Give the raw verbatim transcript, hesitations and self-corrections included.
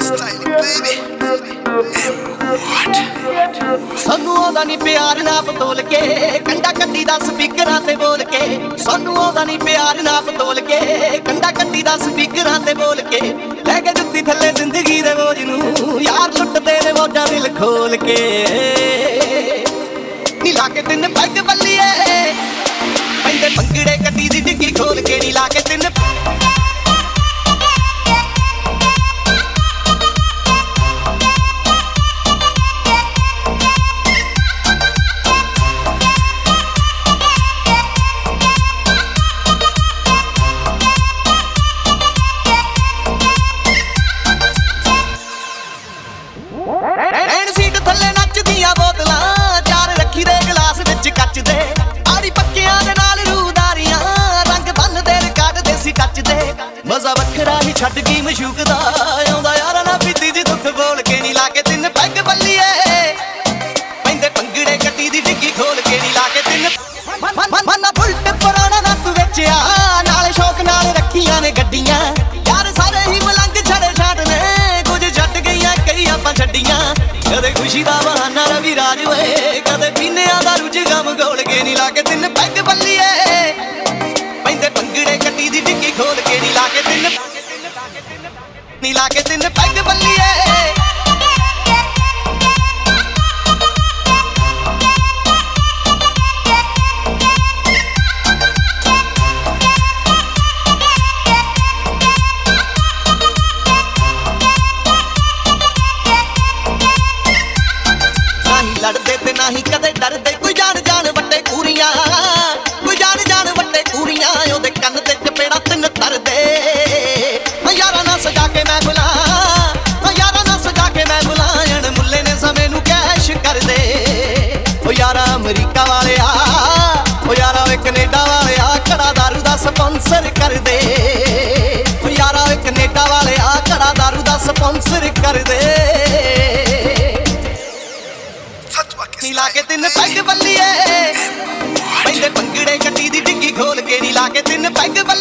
ਸਾਨੂੰ ਆਉਂਦਾ ਨੀ ਪਿਆਰ ਨਾਪ ਤੋਲ ਕੇ ਕੰਡਾ ਕੱਢੀ ਦਾ ਸਪੀਕਰਾਂ ਤੇ ਬੋਲ ਕੇ ਸਾਨੂੰ ਆਉਂਦਾ ਨੀ ਪਿਆਰ ਨਾਪ ਤੋਲ ਕੇ ਕੰਡਾ ਕੱਢੀ ਦਾ ਸਪੀਕਰਾਂ ਤੇ ਬੋਲ ਕੇ ਲੈ ਕੇ ਜੁੱਤੀ ਥੱਲੇ ਜ਼ਿੰਦਗੀ ਦੇ ਬੋਝ ਨੂੰ ਯਾਰ ਲੁੱਟਦੇ ਨੇ ਮੌਜਾਂ ਦਿਲ ਖੋਲ ਕੇ ਨੀ ਲਾ ਕੇ ਤਿੰਨ ਪੈਗ ਬੱਲੀਏ ਪੈਂਦੇ ਪੰਗੜੇ ਕੱਢੀ ਦੀ ਡਿੱਗੀ ਖੋਲ ਕੇ ਨੀ ਲਾ ਕੇ ਤਿੰਨ ਐਨ ਸੀਟ ਥੱਲੇ ਨੱਚਦੀਆਂ ਬੋਤਲਾਂ ਚਾਰ ਰੱਖੀ ਦੇ ਗਲਾਸ ਵਿੱਚ ਕੱਚ ਦੇ ਆੜੀ ਪੱਕਿਆਂ ਦੇ ਨਾਲ ਰੂਦਾਰੀਆਂ ਰੰਗ ਬੰਨ ਦੇ ਕੱਢ ਦੇਸੀ ਟੱਚ ਦੇ ਮਜ਼ਾ ਵੱਖਰਾ ਹੀ ਛੱਡ ਗਈ ਮਸ਼ੂਕ ਦਾ ਆਉਂਦਾ ਯਾਰਾਂ ਨਾ ਪੀਤੀ ਜੀ ਦੁੱਖ ਬੋਲ ਕੇ ਨੀ ਲਾ ਕੇ ਤਿੰਨ ਪੈਗ ਬੱਲੀਏ ਪੈਂਦੇ ਪੰਗੜੇ ਕੱਟੀ ਦੀ ਡਿੱਗੀ ਖੋਲ ਕੇ ਨੀ ਲਾ ਕੇ ਤਿੰਨ ਮਨ ਬੁਲਟ ਪੁਰਾਣਾ ਨੱਤ ਵਿੱਚ ਆ ਨਾਲ ਸ਼ੌਕ ਨਾਲ ਰੱਖੀਆਂ ਨੇ ਗੱਡੀਆਂ ਯਾਰ ਸਾਰੇ ਹੀ ਮਲੰਗ ਛੜੇ ਛੱਡ ਨੇ ਕੁਝ ਛੱਡ ਗਈਆਂ ਕਈ ਆਪਾਂ ਛੱਡੀਆਂ ਕਦੇ ਖੁਸ਼ੀ ਦਾ ਬਹਾਨਾ ਰਵੀ ਰਾਜ ਵੇ ਕਦੇ ਪੀਨਿਆਂ ਦਾ ਰੁਝ ਗਮ ਗੋਲ ਕੇ ਨੀ ਲਾ ਕੇ ਤਿੰਨ ਪੈਗ ਬੱਲੀਏ ਪੈਂਦੇ ਪੰਗੜੇ ਕੱਟੀ ਦੀ ਡਿੱਗੀ ਖੋਲ ਕੇ ਨੀ ਲਾ ਕੇ ਤਿੰਨ ਨੀ ਲਾ ਕੇ ਤਿੰਨ ਪੈਗ ਬੱਲੀਏ ਲੜਦੇ ਤੇ ਨਹੀਂ ਕਦੇ ਡਰਦੇ ਕੋਈ ਜਾਣ ਜਾਣ ਵੱਡੇ ਕੂਰੀਆਂ ਕੋਈ ਜਾਣ ਜਾਣ ਵੱਡੇ ਕੂਰੀਆਂ ਉਹਦੇ ਕੰਨ ਤੇ ਚਪੇੜਾ ਤਿੰਨ ਤਰਦੇ ਯਾਰਾਂ ਨਾਲ ਸਜਾ ਕੇ ਮੈਂ ਬੁਲਾ ਯਾਰਾਂ ਨਾਲ ਸਜਾ ਕੇ ਮੈਂ ਬੁਲਾਣ ਮੁੱਲੇ ਨੇ ਸਮੇਂ ਨੂੰ ਕੈਸ਼ ਕਰਦੇ ਉਹ ਯਾਰਾ ਅਮਰੀਕਾ ਵਾਲਿਆ ਉਹ ਯਾਰਾ ਵੇ ਕੈਨੇਡਾ ਵਾਲਿਆ ਕੜਾ ਦਾਰੂ ਦਾ ਸਪਾਂਸਰ ਕਰਦੇ ਉਹ ਯਾਰਾ ਵੇ ਕੈਨੇਡਾ ਵਾਲਿਆ ਕੜਾ ਦਾਰੂ ਦਾ ਸਪਾਂਸਰ ਕਰਦੇ ਨੀ ਲਾ ਕੇ ਤਿੰਨ ਪੈਗ ਬੱਲੀਏ ਪੈਂਦੇ ਪੰਗੜੇ ਕੱਟੀ ਦੀ ਡਿੱਗੀ ਖੋਲ ਕੇ ਨੀ ਲਾ ਕੇ ਤਿੰਨ ਪੈਗ